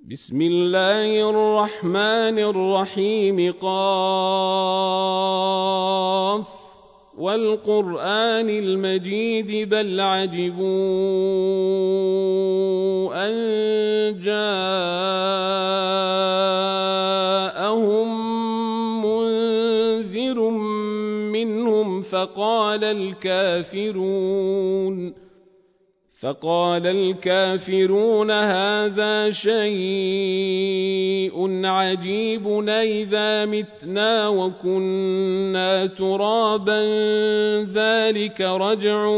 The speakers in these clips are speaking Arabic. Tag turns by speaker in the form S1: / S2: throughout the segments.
S1: بسم الله الرحمن الرحيم قاف والقرآن المجيد بل عجبوا أن جاءهم منذر منهم فقال الكافرون هذا شيء عجيب أإذا متنا وكنا ترابا ذلك رجع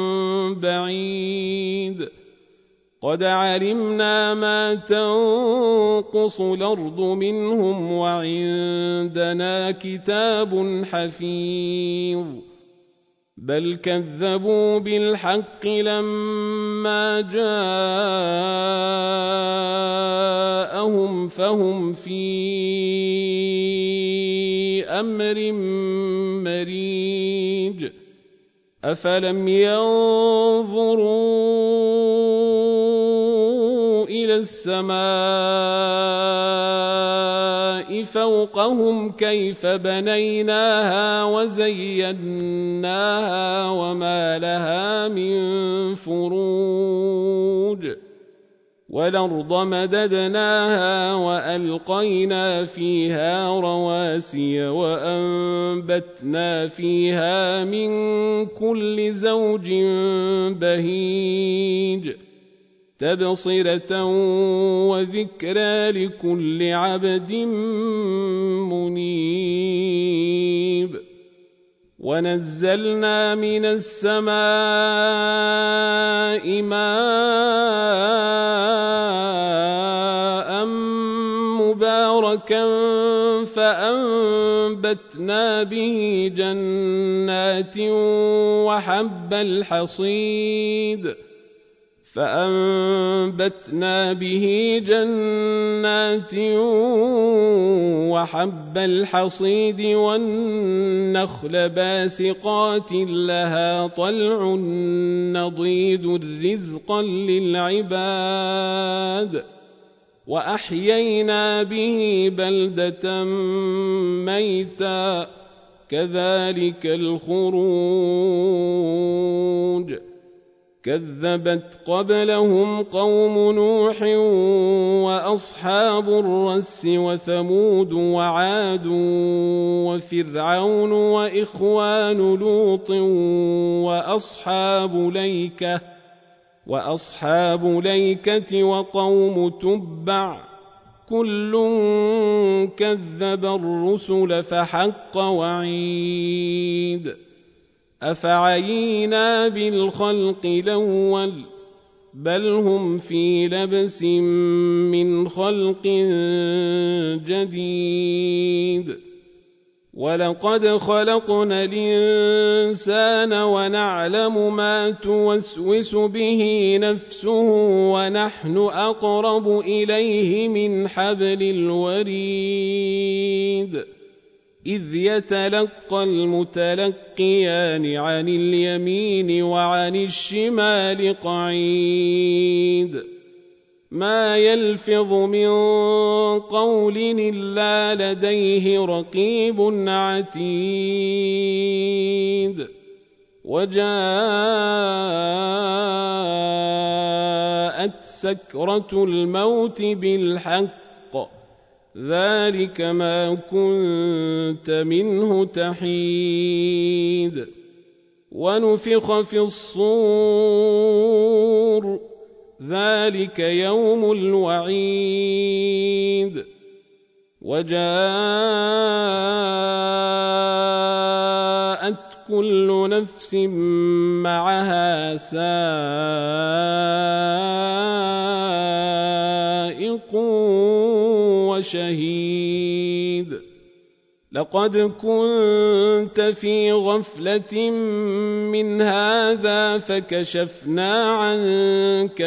S1: بعيد قد علمنا ما تنقص الأرض منهم وعندنا كتاب حفيظ بل كذبوا بالحق لما جاءهم فهم في أمر مريج أفلم ينظروا إلى السماء فوقهم كيف بنيناها وزيناها وما لها من فروج والأرض مددناها وألقينا فيها رواسي وأنبتنا فيها من كل زوج بهيج تبصرة وذكرى لكل عبد منيب ونزلنا من السماء ماء مباركا فأنبتنا به جنات وحب الحصيد والنخل باسقات لها طلع نضيد رزقا للعباد وأحيينا به بلدة ميتا كذلك الخروج كذبت قبلهم قوم نوح وأصحاب الرس وثمود وعاد وفرعون وإخوان لوط وأصحاب ليكة وقوم تبع كل كذب الرسل فحق وعيد أفعينا بالخلق الأول بل هم في لبس من خلق جديد ولقد خلقنا الإنسان ونعلم ما توسوس به نفسه ونحن أقرب إليه من حبل الوريد إذ يتلقى المتلقيان عن اليمين وعن الشمال قعيد ما يلفظ من قول إلا لديه رقيب عتيد وجاءت سكرة الموت بالحق ذلك ما كنت منه تحيد ونفخ في الصور ذلك يوم الوعيد وجاءت كل نفس معها سائق وشهيد لقد كنت في غفلة من هذا فكشفنا عنك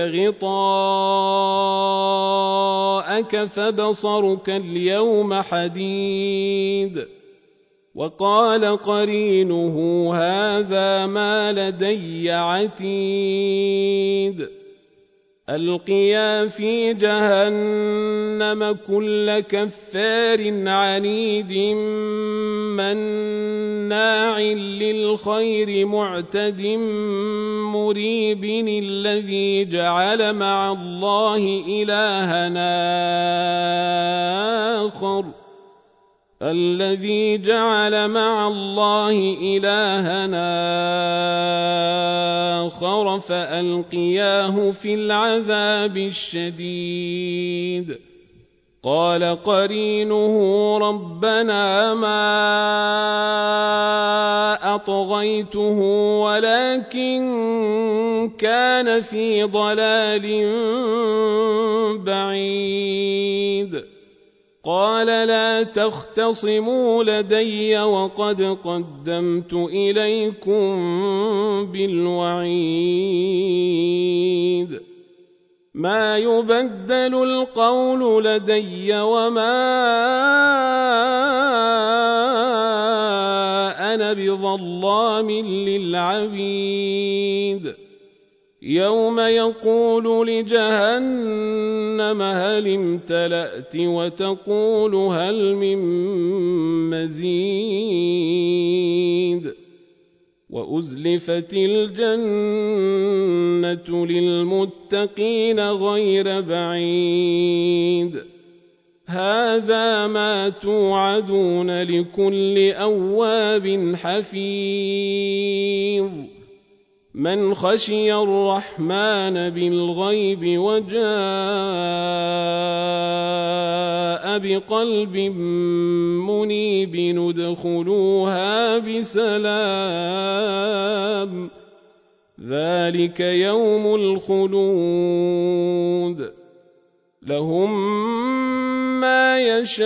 S1: غطاءك فبصرك اليوم حديد وقال قرينه هذا ما لدي عتيد ألقيا في جهنم كل كفار عنيد مناع للخير معتد مريب الذي جعل مع الله إلهنا آخر فألقياه في العذاب الشديد قال قرينه ربنا ما أطغيته ولكن كان في ضلال بعيد قال لا تختصموا لدي وقد قدمت إليكم بالوعيد ما يبدل القول لدي وما أنا بظلام للعبيد يوم يقول لجهنم هل امتلأت وتقول هل من مزيد وأزلفت الجنة للمتقين غير بعيد هذا ما توعدون لكل أواب حفيظ من خشي الرحمن بالغيب وجاء بقلب منيب ادخلوها بسلام ذلك يوم الخلود لهم ما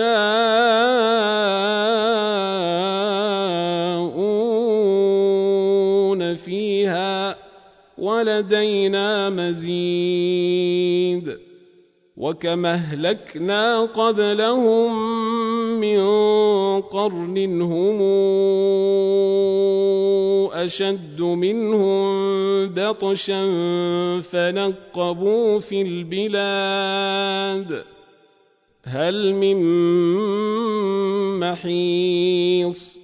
S1: يشاءون فيها ولدينا مزيد وكما أهلكنا قبلهم من قرن هم أشد منهم بطشا فنقبوا في البلاد هل من محيص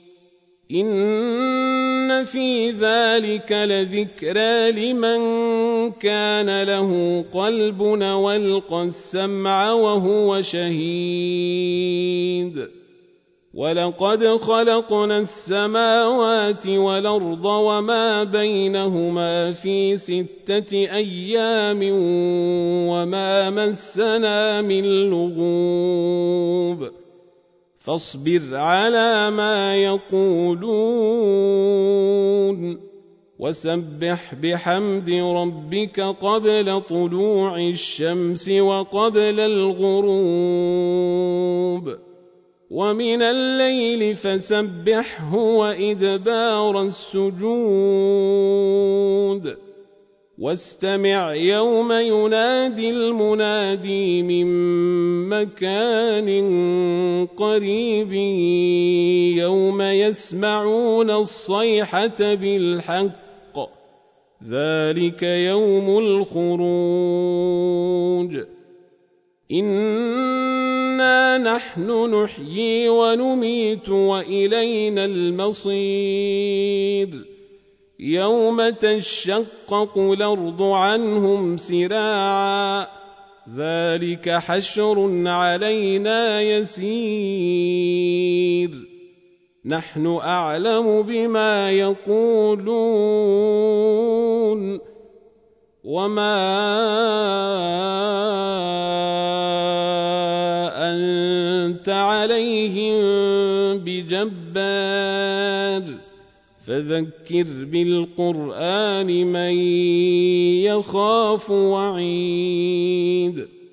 S1: إن في ذلك لذكرى لمن كان له قلب والقى السمع وهو شهيد ولقد خلقنا السماوات والأرض وما بينهما في 6 أيام وما مسنا من لغوب فاصبر على ما يقولون وسبح بحمد ربك قبل طلوع الشمس وقبل الغروب ومن الليل فسبحه وإدبار السجود واستمع يوم ينادي المنادي من مكان قريب يوم يسمعون الصيحة بالحق ذلك يوم الخروج إنا نحن نحيي ونميت وإلينا المصير يوم تشقق الأرض عنهم سراعا ذلك حشر علينا يسير نحن أعلم بما يقولون وما أنت عليهم بجبار فذكر بالقرآن من يخاف وعيد